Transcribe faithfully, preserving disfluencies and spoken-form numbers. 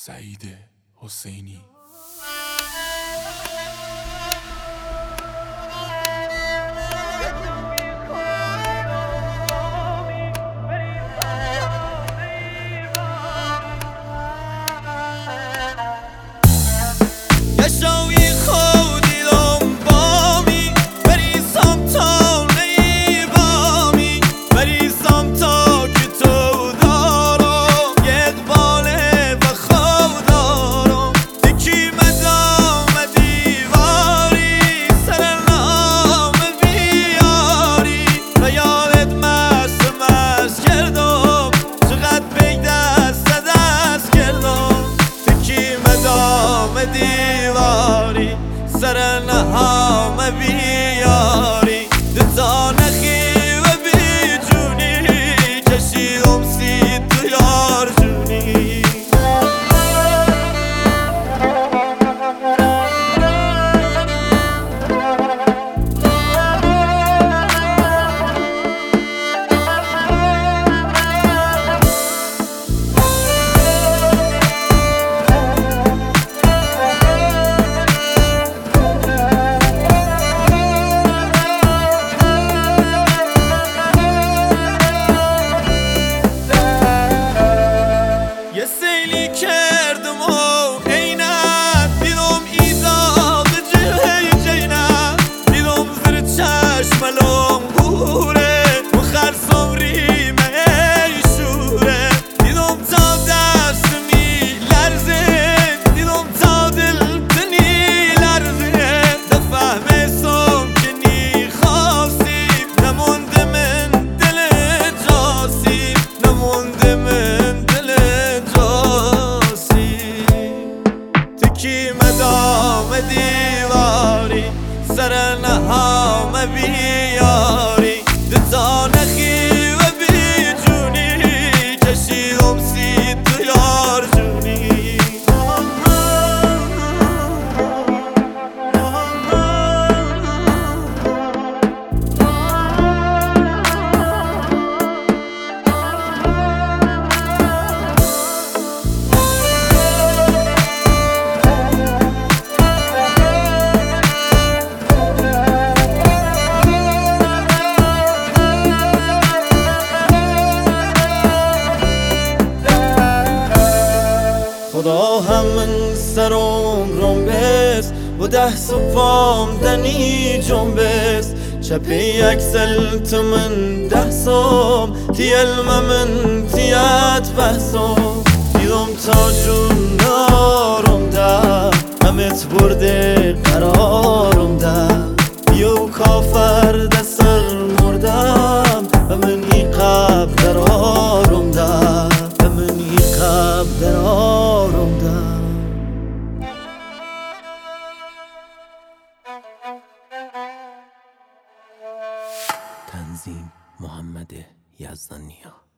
سعید حسینی. دیواری سر نهام بیاری دتا نخی و بی جونی کشیدم سی تو یار جونی کردم و عینت دیدم ایزاد جلوی جینت دیدم زیر چشملم بوره و خرسم ریمه شوره دیدم تا دست می لرزه دیدم تا دل تنی لرزه دفهم سم که نی خواستیم نمونده من دل جاسیم نمونده من دل مدام دیواری سر نهام بیاری دتا نخی و بی جونی کشیدم سی تو یار جونی خدا هم من سرم روم بس و ده صبحام دنی جنبس چپی یک سلت من ده سام تی علم من تیت بحثام دیدم تا جون نارم ده همت برده قرارم ده یو کافر ده سر مردم و من ای قب درارم ده و من ای قب درارم ده تنظیم محمد یزدانیا.